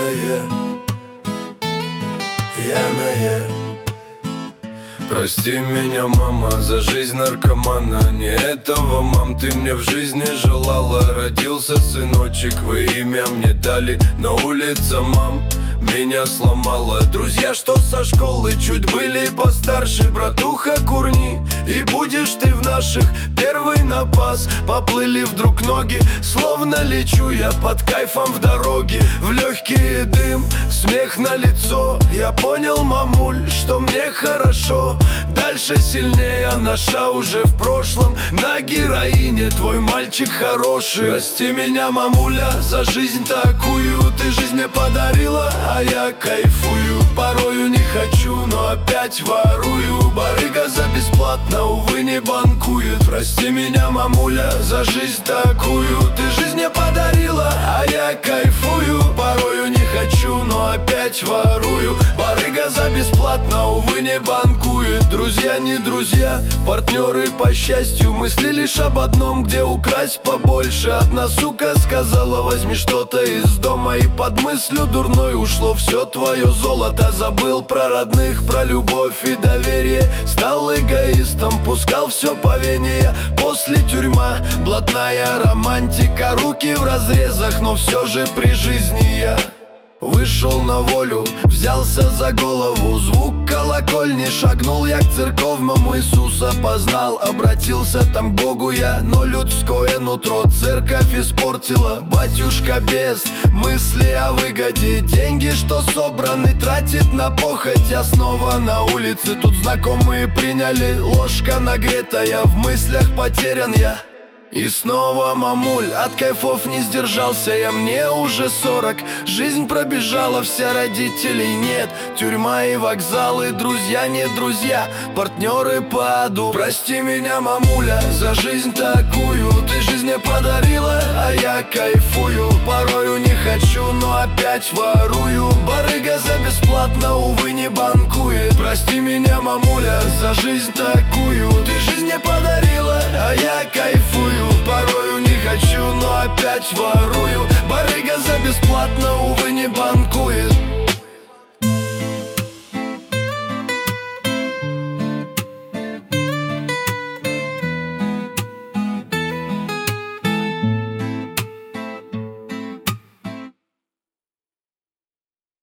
пьяное, пьяное. Прости меня, мама, за жизнь наркомана. Не этого, мам, ты мне в жизни желала. Родился сыночек, вы имя мне дали. На улице, мам, меня сломала. Друзья, что со школы чуть были постарше. Братуха, курни, и будешь ты в наших. Первый напас, поплыли вдруг ноги. Словно лечу я под кайфом в дороге. В легкий дым, смех на лицо. Я понял, мамуль, что мне хорошо. Дальше сильнее, наша уже в прошлом. На героине твой мальчик хороший. Прости меня, мамуля, за жизнь такую. Ты жизнь мне подарила, а я кайфую. Порою не хочу, но опять ворую. Барыга за бесплатно, увы, не банкует. Прости меня, мамуля, за жизнь такую. Ты жизнь мне подарила, а я кайфую. Порою не хочу, но опять ворую. Барыга за бесплатно, увы, не банкует. Друзья не друзья, партнеры по счастью. Мысли лишь об одном, где украсть побольше. Одна сука сказала, возьми что-то из дома. И под мыслью дурной ушло все твое золото. Забыл про родных, про любовь и доверие. Стал эгоистом, пускал все по вене я. После тюрьма, блатная романтика. Руки в разрезах, но все же при жизни я вышел на волю, взялся за голову. Звук колокольни, шагнул я к церковному. Иисуса познал, обратился там к Богу я. Но людское нутро церковь испортила. Батюшка без мысли о выгоде. Деньги, что собраны, тратит на похоть. Я снова на улице, тут знакомые приняли. Ложка нагретая, в мыслях потерян я. И снова, мамуль, от кайфов не сдержался я. Мне уже 40, жизнь пробежала, вся, родителей нет. Тюрьма и вокзалы, друзья не друзья, партнеры по аду. Прости меня, мамуля, за жизнь такую. Ты жизнь мне подарила, а я кайфую. Порою не хочу, но опять ворую. Барыга за бесплатно, увы, не банкует. Прости меня, мамуля, за жизнь такую. Ты жизнь мне подарила, а я кайфую. Порою не хочу, но опять ворую. Барыга за бесплатно, увы, не банкует.